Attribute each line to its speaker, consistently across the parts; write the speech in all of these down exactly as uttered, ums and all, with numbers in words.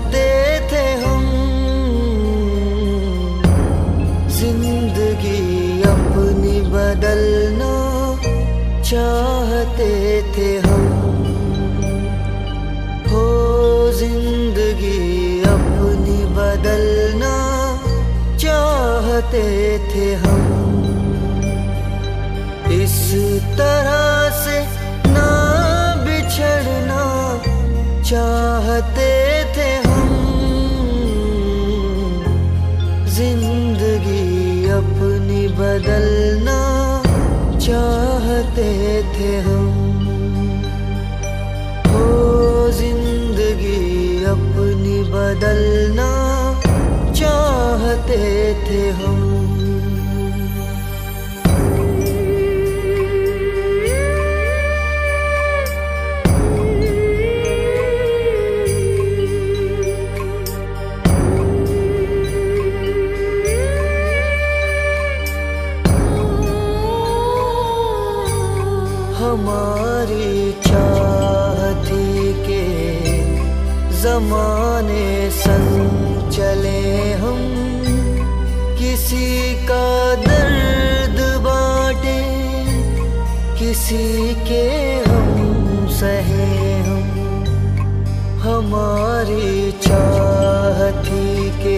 Speaker 1: चाहते थे हम, जिंदगी अपनी बदलना चाहते थे हम। हो जिंदगी अपनी बदलना चाहते थे हम। इस तरह से ना बिछड़ना चाहते थे हम, जिंदगी अपनी बदलना चाहते थे हम। हो जिंदगी अपनी बदलना चाहते थे हम। हमारी चाह थी के ज़माने संग चले हम, किसी का दर्द बांटे किसी के हम सहे हम। हमारी चाह थी के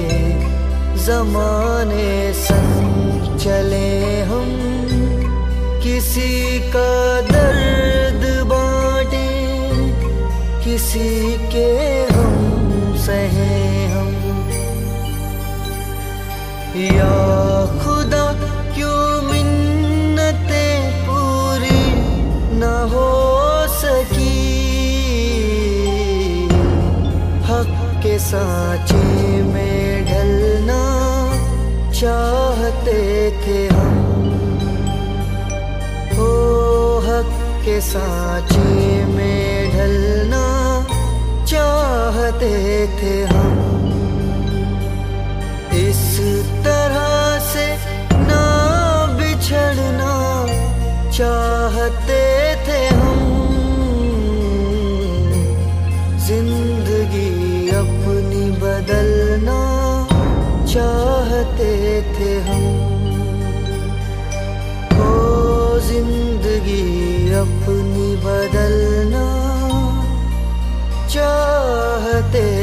Speaker 1: ज़माने संग चले हम, किसी का दर्द बांटे किसी के हम सहे हम। या खुदा क्यों मिन्नतें पूरी न हो सकी, हक के सांचे में ढलना चाहते थे हम। हो हक के सांचे में ढलना चाहते थे हम। इस तरह से ना बिछड़ना चाहते थे हम, जिंदगी अपनी बदलना चाहते थे हम। जिंदगी अपनी बदलना चाहते